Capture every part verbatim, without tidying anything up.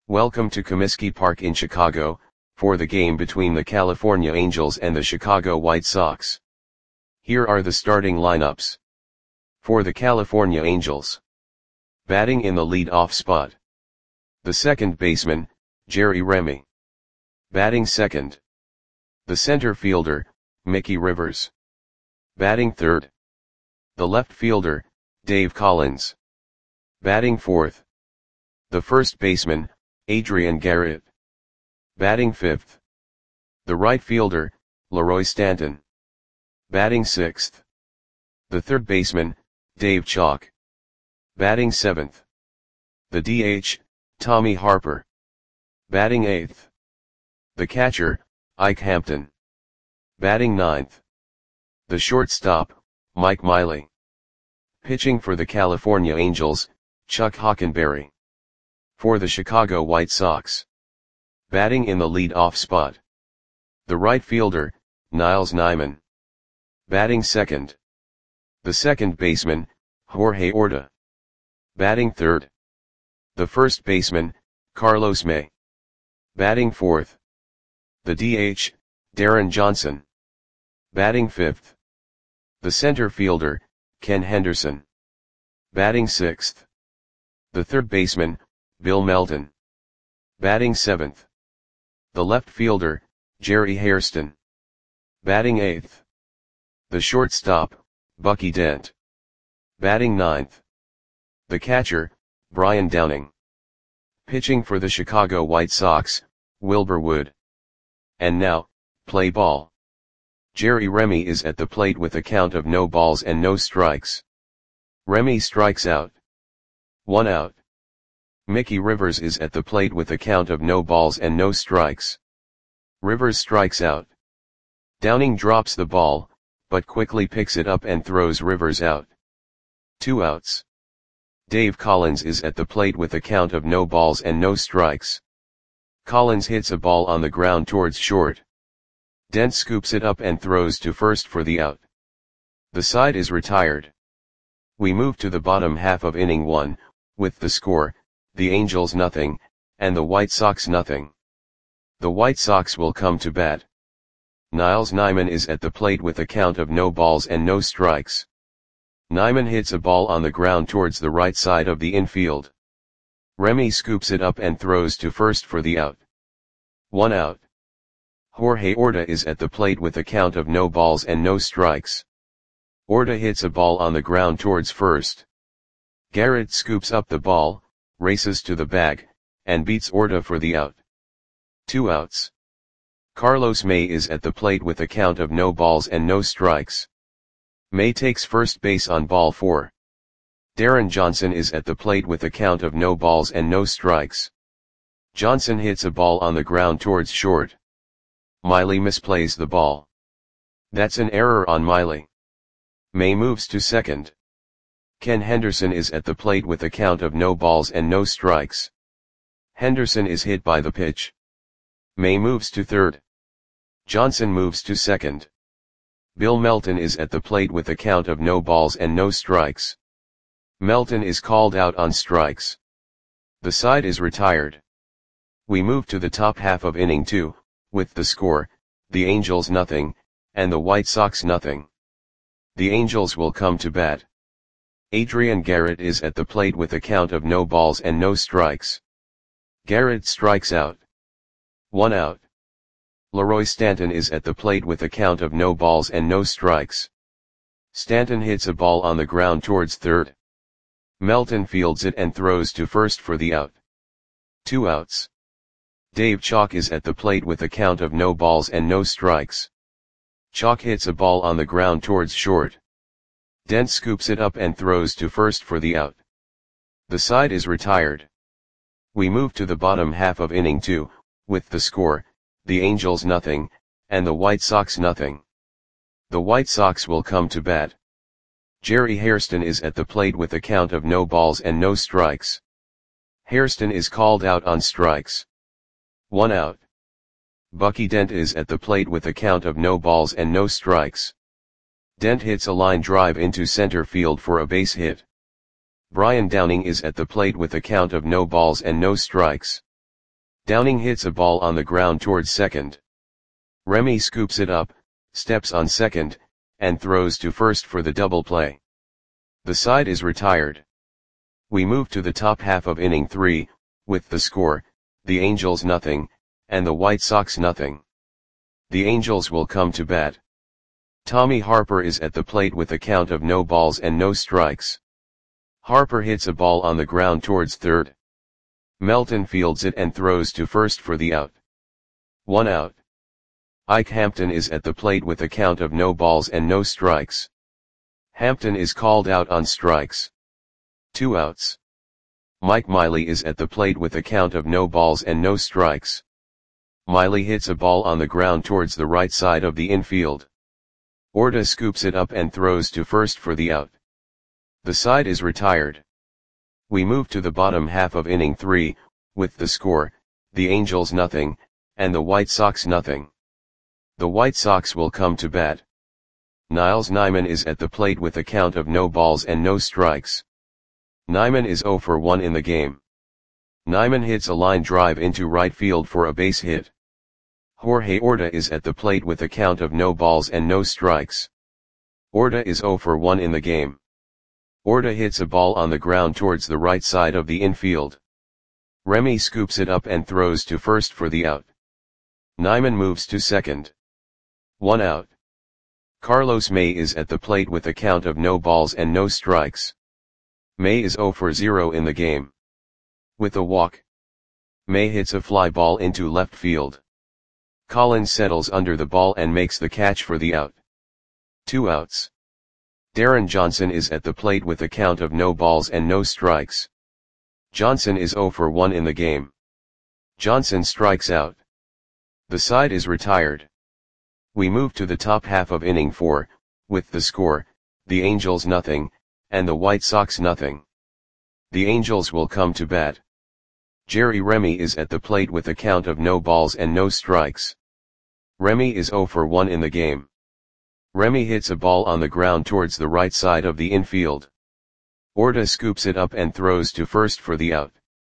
Welcome to Comiskey Park in Chicago, for the game between the California Angels and the Chicago White Sox. Here are the starting lineups. For the California Angels. Batting in the lead-off spot. The second baseman, Jerry Remy. Batting second. The center fielder, Mickey Rivers. Batting third. The left fielder, Dave Collins. Batting fourth. The first baseman, Adrian Garrett. Batting fifth. The right fielder, Leroy Stanton. Batting sixth. The third baseman, Dave Chalk. Batting seventh. The D H, Tommy Harper. Batting eighth. The catcher, Ike Hampton. Batting ninth. The shortstop, Mike Miley. Pitching for the California Angels, Chuck Hockenberry. For the Chicago White Sox. Batting in the lead-off spot. The right fielder, Niles Nyman. Batting second. The second baseman, Jorge Orta. Batting third. The first baseman, Carlos May. Batting fourth. The D H, Darren Johnson. Batting fifth. The center fielder, Ken Henderson. Batting sixth. The third baseman, Bill Melton. Batting seventh. The left fielder, Jerry Hairston. Batting eighth. The shortstop, Bucky Dent. Batting ninth. The catcher, Brian Downing. Pitching for the Chicago White Sox, Wilbur Wood. And now, play ball. Jerry Remy is at the plate with a count of no balls and no strikes. Remy strikes out. One out. Mickey Rivers is at the plate with a count of no balls and no strikes. Rivers strikes out. Downing drops the ball, but quickly picks it up and throws Rivers out. Two outs. Dave Collins is at the plate with a count of no balls and no strikes. Collins hits a ball on the ground towards short. Dent scoops it up and throws to first for the out. The side is retired. We move to the bottom half of inning one, with the score, the Angels nothing, and the White Sox nothing. The White Sox will come to bat. Niles Nyman is at the plate with a count of no balls and no strikes. Nyman hits a ball on the ground towards the right side of the infield. Remy scoops it up and throws to first for the out. One out. Jorge Orta is at the plate with a count of no balls and no strikes. Orta hits a ball on the ground towards first. Garrett scoops up the ball, races to the bag, and beats Orta for the out. Two outs. Carlos May is at the plate with a count of no balls and no strikes. May takes first base on ball four. Darren Johnson is at the plate with a count of no balls and no strikes. Johnson hits a ball on the ground towards short. Miley misplays the ball. That's an error on Miley. May moves to second. Ken Henderson is at the plate with a count of no balls and no strikes. Henderson is hit by the pitch. May moves to third. Johnson moves to second. Bill Melton is at the plate with a count of no balls and no strikes. Melton is called out on strikes. The side is retired. We move to the top half of inning two, with the score, the Angels nothing, and the White Sox nothing. The Angels will come to bat. Adrian Garrett is at the plate with a count of no balls and no strikes. Garrett strikes out. One out. Leroy Stanton is at the plate with a count of no balls and no strikes. Stanton hits a ball on the ground towards third. Melton fields it and throws to first for the out. Two outs. Dave Chalk is at the plate with a count of no balls and no strikes. Chalk hits a ball on the ground towards short. Dent scoops it up and throws to first for the out. The side is retired. We move to the bottom half of inning two, with the score, the Angels nothing, and the White Sox nothing. The White Sox will come to bat. Jerry Hairston is at the plate with a count of no balls and no strikes. Hairston is called out on strikes. One out. Bucky Dent is at the plate with a count of no balls and no strikes. Dent hits a line drive into center field for a base hit. Brian Downing is at the plate with a count of no balls and no strikes. Downing hits a ball on the ground towards second. Remy scoops it up, steps on second, and throws to first for the double play. The side is retired. We move to the top half of inning three, with the score, the Angels nothing, and the White Sox nothing. The Angels will come to bat. Tommy Harper is at the plate with a count of no balls and no strikes. Harper hits a ball on the ground towards third. Melton fields it and throws to first for the out. One out. Ike Hampton is at the plate with a count of no balls and no strikes. Hampton is called out on strikes. Two outs. Mike Miley is at the plate with a count of no balls and no strikes. Miley hits a ball on the ground towards the right side of the infield. Orta scoops it up and throws to first for the out. The side is retired. We move to the bottom half of inning three, with the score, the Angels nothing, and the White Sox nothing. The White Sox will come to bat. Niles Nyman is at the plate with a count of no balls and no strikes. Nyman is zero for one in the game. Nyman hits a line drive into right field for a base hit. Jorge Orta is at the plate with a count of no balls and no strikes. Orta is zero for one in the game. Orta hits a ball on the ground towards the right side of the infield. Remy scoops it up and throws to first for the out. Nyman moves to second. One out. Carlos May is at the plate with a count of no balls and no strikes. May is zero for zero in the game. With a walk, May hits a fly ball into left field. Collins settles under the ball and makes the catch for the out. Two outs. Darren Johnson is at the plate with a count of no balls and no strikes. Johnson is zero for one in the game. Johnson strikes out. The side is retired. We move to the top half of inning four, with the score, the Angels nothing, and the White Sox nothing. The Angels will come to bat. Jerry Remy is at the plate with a count of no balls and no strikes. Remy is zero for one in the game. Remy hits a ball on the ground towards the right side of the infield. Orta scoops it up and throws to first for the out.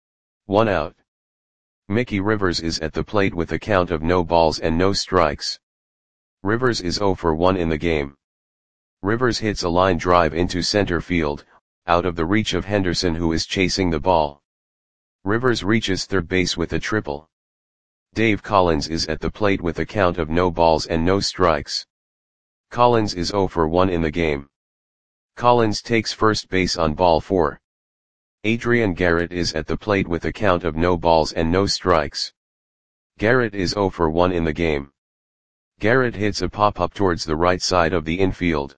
One out. Mickey Rivers is at the plate with a count of no balls and no strikes. Rivers is zero for one in the game. Rivers hits a line drive into center field, out of the reach of Henderson, who is chasing the ball. Rivers reaches third base with a triple. Dave Collins is at the plate with a count of no balls and no strikes. Collins is zero for one in the game. Collins takes first base on ball four. Adrian Garrett is at the plate with a count of no balls and no strikes. Garrett is zero for one in the game. Garrett hits a pop-up towards the right side of the infield.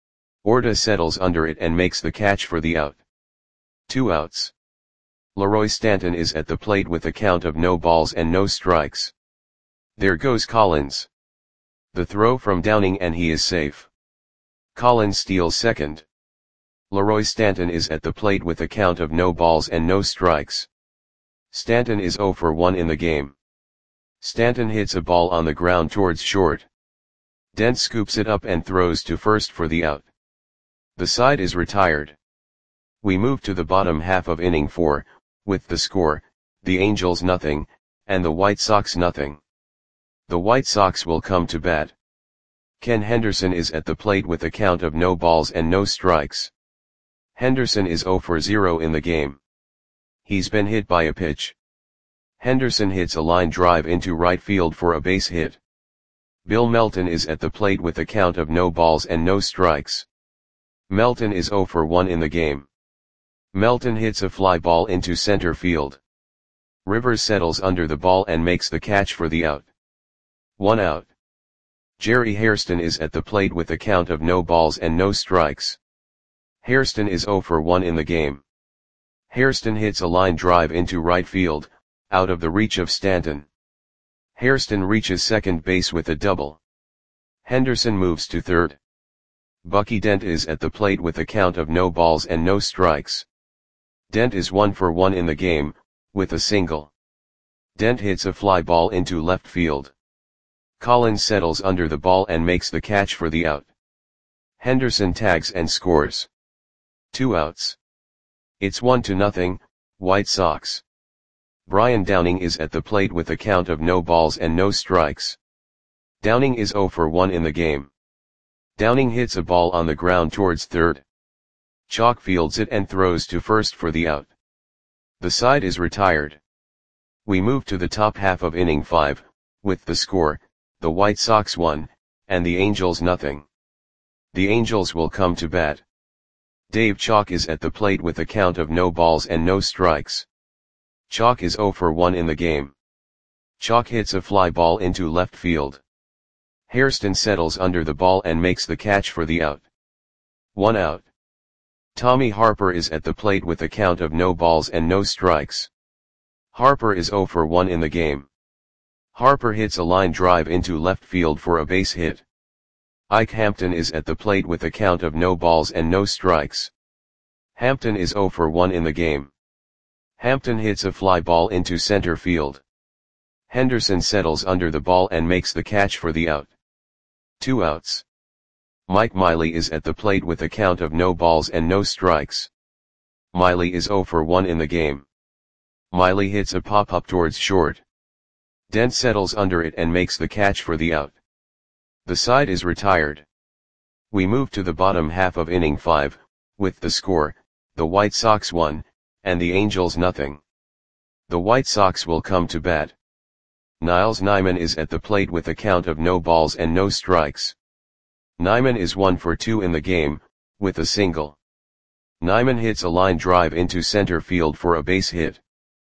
Orta settles under it and makes the catch for the out. Two outs. Leroy Stanton is at the plate with a count of no balls and no strikes. There goes Collins. The throw from Downing and he is safe. Collins steals second. Leroy Stanton is at the plate with a count of no balls and no strikes. Stanton is zero for one in the game. Stanton hits a ball on the ground towards short. Dent scoops it up and throws to first for the out. The side is retired. We move to the bottom half of inning four, with the score, the Angels nothing, and the White Sox nothing. The White Sox will come to bat. Ken Henderson is at the plate with a count of no balls and no strikes. Henderson is zero for zero in the game. He's been hit by a pitch. Henderson hits a line drive into right field for a base hit. Bill Melton is at the plate with a count of no balls and no strikes. Melton is zero for one in the game. Melton hits a fly ball into center field. Rivers settles under the ball and makes the catch for the out. One out. Jerry Hairston is at the plate with a count of no balls and no strikes. Hairston is zero for one in the game. Hairston hits a line drive into right field, out of the reach of Stanton. Hairston reaches second base with a double. Henderson moves to third. Bucky Dent is at the plate with a count of no balls and no strikes. Dent is one for one in the game, with a single. Dent hits a fly ball into left field. Collins settles under the ball and makes the catch for the out. Henderson tags and scores. Two outs. It's one to nothing, White Sox. Brian Downing is at the plate with a count of no balls and no strikes. Downing is zero for one in the game. Downing hits a ball on the ground towards third. Chalk fields it and throws to first for the out. The side is retired. We move to the top half of inning five, with the score, the White Sox one, and the Angels nothing. The Angels will come to bat. Dave Chalk is at the plate with a count of no balls and no strikes. Chalk is zero for one in the game. Chalk hits a fly ball into left field. Hairston settles under the ball and makes the catch for the out. One out. Tommy Harper is at the plate with a count of no balls and no strikes. Harper is zero for one in the game. Harper hits a line drive into left field for a base hit. Ike Hampton is at the plate with a count of no balls and no strikes. Hampton is zero for one in the game. Hampton hits a fly ball into center field. Henderson settles under the ball and makes the catch for the out. Two outs. Mike Miley is at the plate with a count of no balls and no strikes. Miley is zero for one in the game. Miley hits a pop-up towards short. Dent settles under it and makes the catch for the out. The side is retired. We move to the bottom half of inning five, with the score, the White Sox one, and the Angels nothing. The White Sox will come to bat. Niles Nyman is at the plate with a count of no balls and no strikes. Nyman is one for two in the game, with a single. Nyman hits a line drive into center field for a base hit.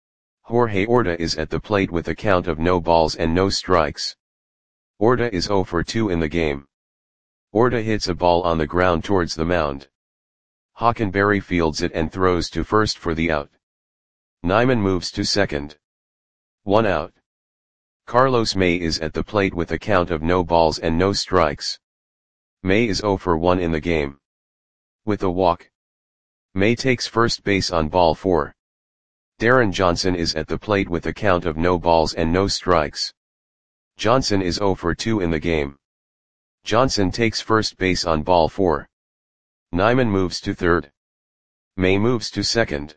Jorge Orta is at the plate with a count of no balls and no strikes. Orta is zero for two in the game. Orta hits a ball on the ground towards the mound. Hockenberry fields it and throws to first for the out. Nyman moves to second. One out. Carlos May is at the plate with a count of no balls and no strikes. May is zero for one in the game. With a walk. May takes first base on ball four. Darren Johnson is at the plate with a count of no balls and no strikes. Johnson is zero for two in the game. Johnson takes first base on ball four. Nyman moves to third. May moves to second.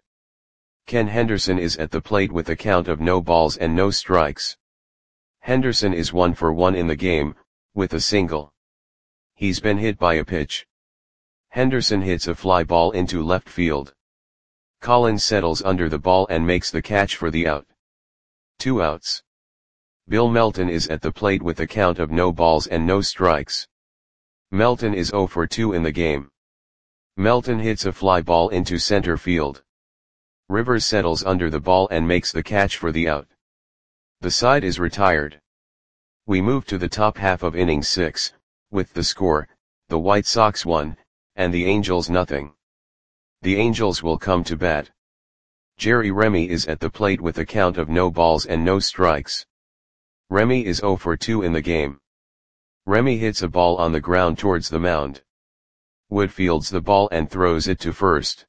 Ken Henderson is at the plate with a count of no balls and no strikes. Henderson is one for one in the game, with a single. He's been hit by a pitch. Henderson hits a fly ball into left field. Collins settles under the ball and makes the catch for the out. Two outs. Bill Melton is at the plate with a count of no balls and no strikes. Melton is zero for two in the game. Melton hits a fly ball into center field. Rivers settles under the ball and makes the catch for the out. The side is retired. We move to the top half of inning six, with the score, the White Sox one, and the Angels nothing. The Angels will come to bat. Jerry Remy is at the plate with a count of no balls and no strikes. Remy is zero for two in the game. Remy hits a ball on the ground towards the mound. Wood fields the ball and throws it to first.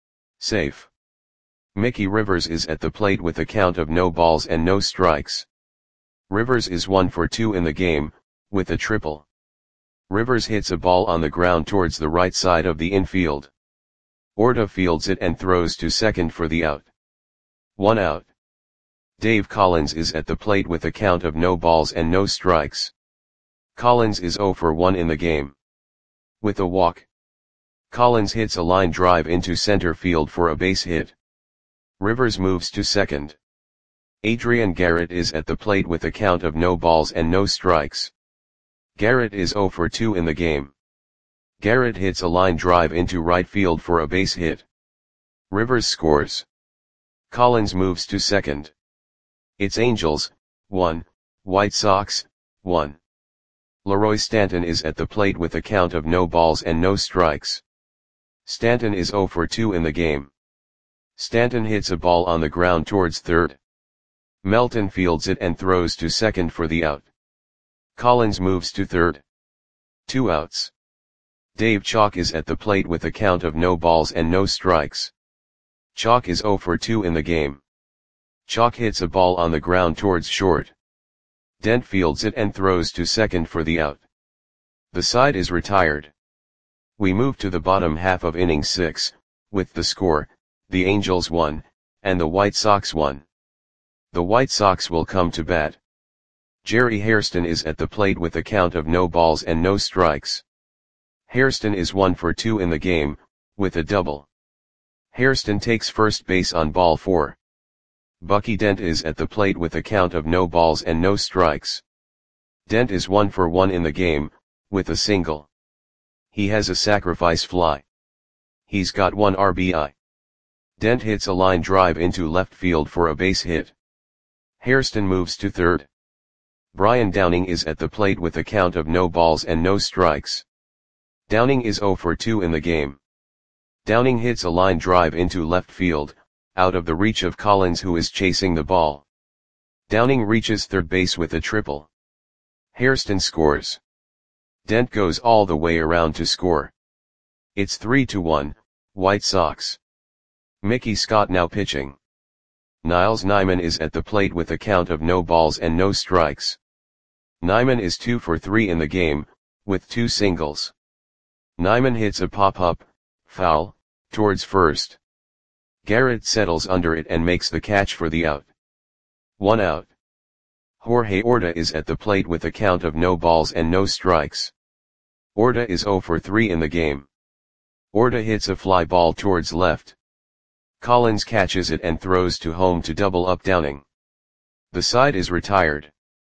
Safe. Mickey Rivers is at the plate with a count of no balls and no strikes. Rivers is one for two in the game, with a triple. Rivers hits a ball on the ground towards the right side of the infield. Orta fields it and throws to second for the out. One out. Dave Collins is at the plate with a count of no balls and no strikes. Collins is zero for one in the game. With a walk. Collins hits a line drive into center field for a base hit. Rivers moves to second. Adrian Garrett is at the plate with a count of no balls and no strikes. Garrett is zero for two in the game. Garrett hits a line drive into right field for a base hit. Rivers scores. Collins moves to second. It's Angels, one, White Sox, one. Leroy Stanton is at the plate with a count of no balls and no strikes. Stanton is zero for two in the game. Stanton hits a ball on the ground towards third. Melton fields it and throws to second for the out. Collins moves to third. Two outs. Dave Chalk is at the plate with a count of no balls and no strikes. Chalk is zero for two in the game. Chalk hits a ball on the ground towards short. Dent fields it and throws to second for the out. The side is retired. We move to the bottom half of inning six, with the score, the Angels one, and the White Sox one. The White Sox will come to bat. Jerry Hairston is at the plate with a count of no balls and no strikes. Hairston is one for two in the game, with a double. Hairston takes first base on ball four. Bucky Dent is at the plate with a count of no balls and no strikes. Dent is one for one in the game, with a single. He has a sacrifice fly. He's got one R B I. Dent hits a line drive into left field for a base hit. Hairston moves to third. Brian Downing is at the plate with a count of no balls and no strikes. Downing is zero for two in the game. Downing hits a line drive into left field, out of the reach of Collins, who is chasing the ball. Downing reaches third base with a triple. Hairston scores. Dent goes all the way around to score. It's three to one, White Sox. Mickey Scott now pitching. Niles Nyman is at the plate with a count of no balls and no strikes. Nyman is two for three in the game, with two singles. Nyman hits a pop-up, foul, towards first. Garrett settles under it and makes the catch for the out. One out. Jorge Orta is at the plate with a count of no balls and no strikes. Orta is zero for three in the game. Orta hits a fly ball towards left. Collins catches it and throws to home to double up Downing. The side is retired.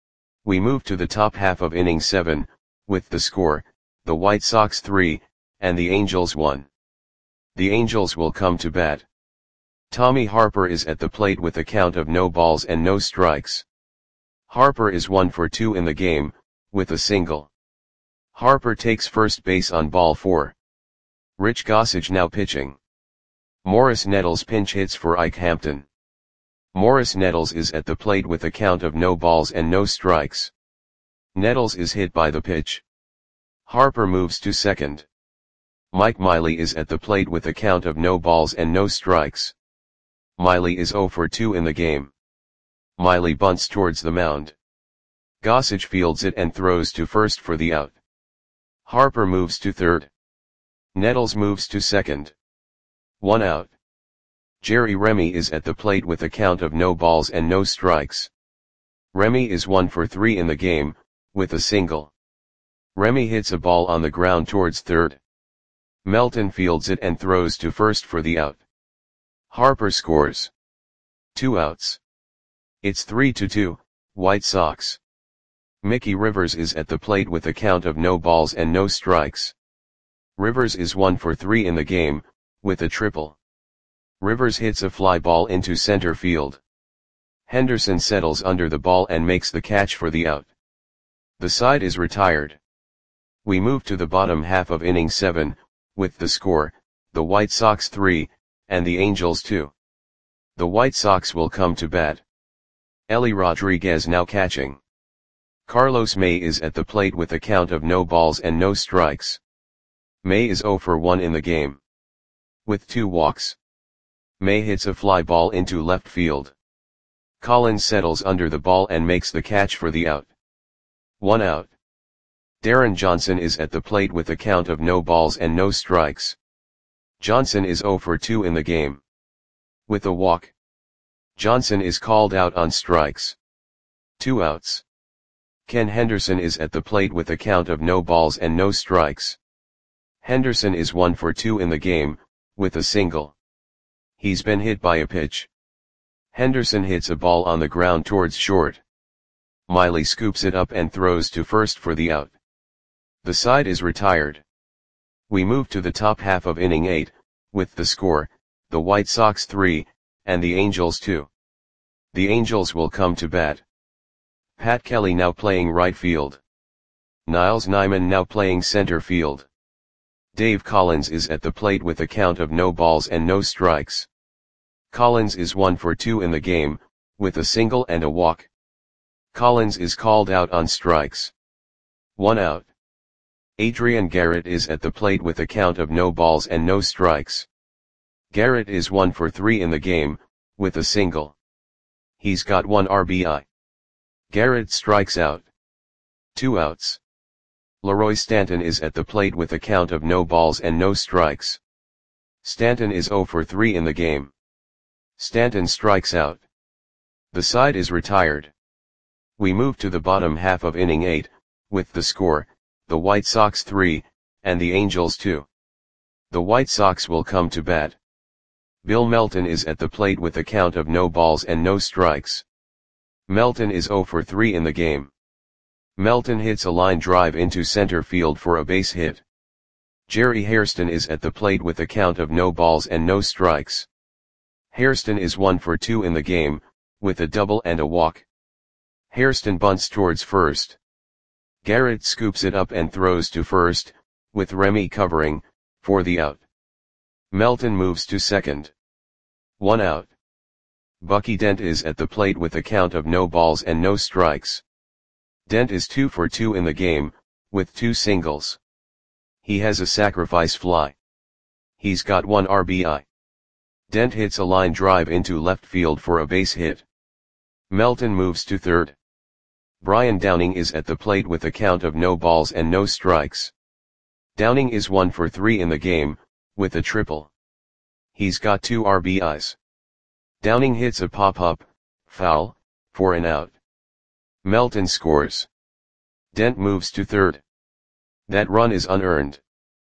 We move to the top half of inning seven, with the score, the White Sox three, and the Angels one. The Angels will come to bat. Tommy Harper is at the plate with a count of no balls and no strikes. Harper is one for two in the game, with a single. Harper takes first base on ball four. Rich Gossage now pitching. Morris Nettles pinch hits for Ike Hampton. Morris Nettles is at the plate with a count of no balls and no strikes. Nettles is hit by the pitch. Harper moves to second. Mike Miley is at the plate with a count of no balls and no strikes. Miley is zero for two in the game. Miley bunts towards the mound. Gossage fields it and throws to first for the out. Harper moves to third. Nettles moves to second. One out. Jerry Remy is at the plate with a count of no balls and no strikes. Remy is one for three in the game, with a single. Remy hits a ball on the ground towards third. Melton fields it and throws to first for the out. Harper scores. Two outs. It's three to two, White Sox. Mickey Rivers is at the plate with a count of no balls and no strikes. Rivers is one for three in the game, with a triple. Rivers hits a fly ball into center field. Henderson settles under the ball and makes the catch for the out. The side is retired. We move to the bottom half of inning seven, with the score, the White Sox three, and the Angels two. The White Sox will come to bat. Ellie Rodriguez now catching. Carlos May is at the plate with a count of no balls and no strikes. May is zero for one in the game. With two walks. May hits a fly ball into left field. Collins settles under the ball and makes the catch for the out. One out. Darren Johnson is at the plate with a count of no balls and no strikes. Johnson is zero for two in the game. With a walk. Johnson is called out on strikes. Two outs. Ken Henderson is at the plate with a count of no balls and no strikes. Henderson is one for two in the game, with a single. He's been hit by a pitch. Henderson hits a ball on the ground towards short. Miley scoops it up and throws to first for the out. The side is retired. We move to the top half of inning eight, with the score, the White Sox three, and the Angels two. The Angels will come to bat. Pat Kelly now playing right field. Niles Nyman now playing center field. Dave Collins is at the plate with a count of no balls and no strikes. Collins is one for two in the game, with a single and a walk. Collins is called out on strikes. One out. Adrian Garrett is at the plate with a count of no balls and no strikes. Garrett is one for three in the game, with a single. He's got one R B I. Garrett strikes out. Two outs. Leroy Stanton is at the plate with a count of no balls and no strikes. Stanton is zero for three in the game. Stanton strikes out. The side is retired. We move to the bottom half of inning eight, with the score, the White Sox three, and the Angels two. The White Sox will come to bat. Bill Melton is at the plate with a count of no balls and no strikes. Melton is zero for three in the game. Melton hits a line drive into center field for a base hit. Jerry Hairston is at the plate with a count of no balls and no strikes. Hairston is one for two in the game, with a double and a walk. Hairston bunts towards first. Garrett scoops it up and throws to first, with Remy covering, for the out. Melton moves to second. One out. Bucky Dent is at the plate with a count of no balls and no strikes. Dent is two for two in the game, with two singles. He has a sacrifice fly. He's got one R B I. Dent hits a line drive into left field for a base hit. Melton moves to third. Brian Downing is at the plate with a count of no balls and no strikes. Downing is one for three in the game, with a triple. He's got two R B Is. Downing hits a pop-up, foul, for an out. Melton scores. Dent moves to third. That run is unearned.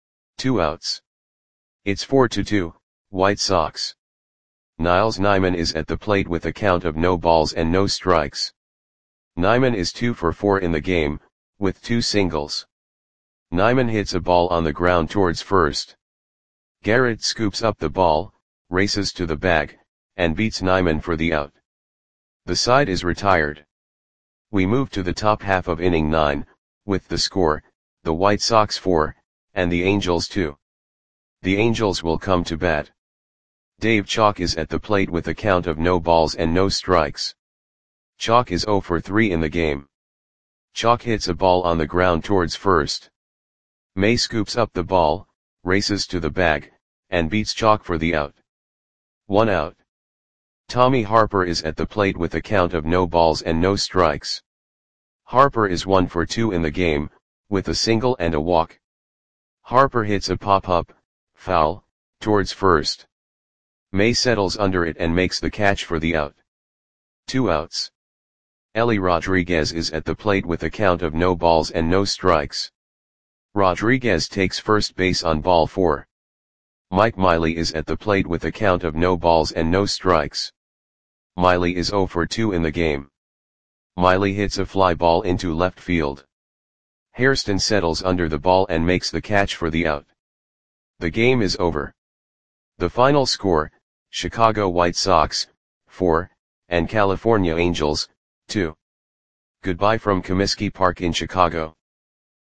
Two outs. It's four to two, White Sox. Niles Nyman is at the plate with a count of no balls and no strikes. Nyman is two for four in the game, with two singles. Nyman hits a ball on the ground towards first. Garrett scoops up the ball, races to the bag, and beats Nyman for the out. The side is retired. We move to the top half of inning nine, with the score, the White Sox four, and the Angels two. The Angels will come to bat. Dave Chalk is at the plate with a count of no balls and no strikes. Chalk is zero for three in the game. Chalk hits a ball on the ground towards first. May scoops up the ball, races to the bag, and beats Chalk for the out. One out. Tommy Harper is at the plate with a count of no balls and no strikes. Harper is one for two in the game, with a single and a walk. Harper hits a pop-up, foul, towards first. May settles under it and makes the catch for the out. Two outs. Ellie Rodriguez is at the plate with a count of no balls and no strikes. Rodriguez takes first base on ball four. Mike Miley is at the plate with a count of no balls and no strikes. Miley is zero for two in the game. Miley hits a fly ball into left field. Hairston settles under the ball and makes the catch for the out. The game is over. The final score, Chicago White Sox, four, and California Angels, two. Goodbye from Comiskey Park in Chicago.